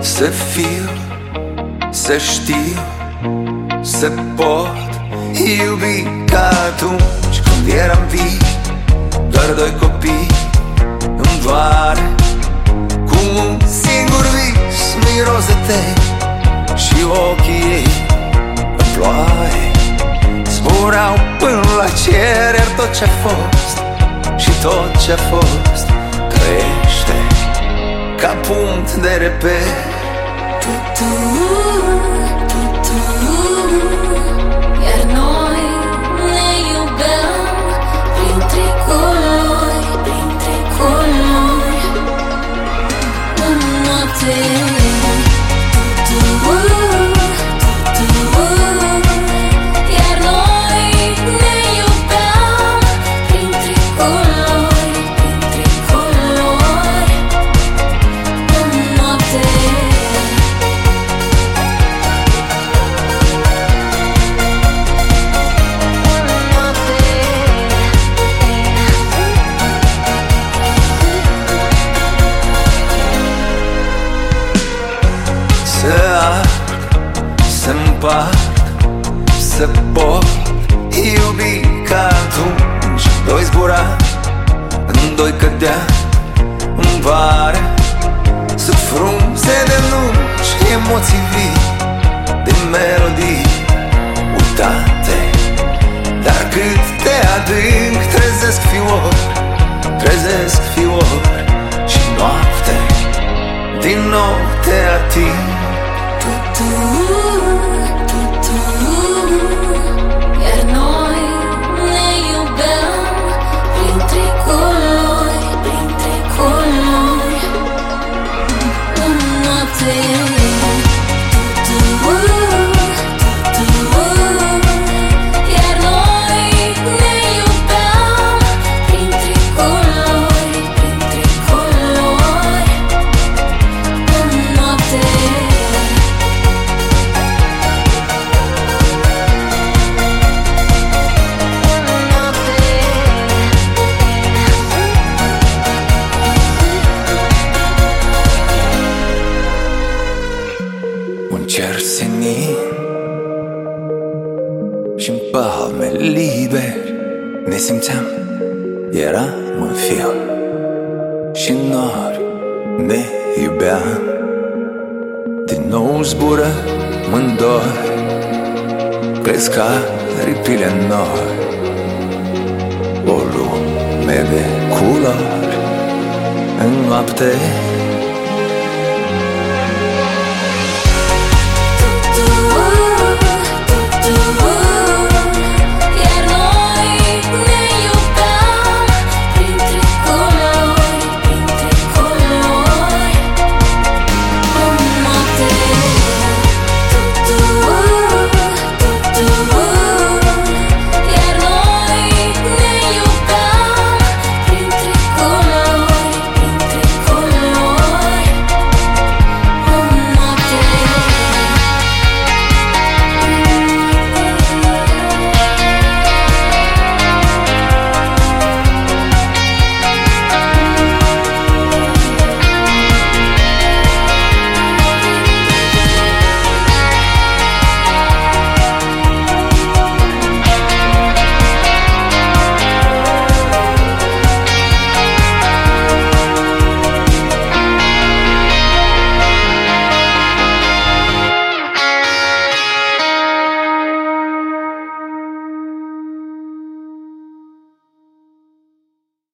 Să fiu, să știu, să pot iubi ca atunci când eram vii. Doar doi copii în vare, cu un singur vis, miros de te și ochii ei în ploaie. Zburau până la cer, iar tot ce-a fost și tot ce-a fost crește ca punct de reper. Iar noi ne iubeam printre culori, printre culori. În noapte iar noi ne iubeam printre culori, printre culori. În noapte să arc, să împart, să pot iubi ca atunci. Doi zbura, în doi cădea în vare, sub frunze de nuci, emoții vii, de melodii uitate. Dar cât de adânc trezesc fiori, trezesc fiori și noapte din nou te ating. Iar noi ne iubeam printre culori, printre culori. În noapte iar noi ne iubeam printre culori, printre culori. În noapte Un cer senin și-n palme liberi ne simțeam, eram în film și nori ne iubeam. Din nou zbură mândoi, cresc aripile în noi, o lume de culori în noapte.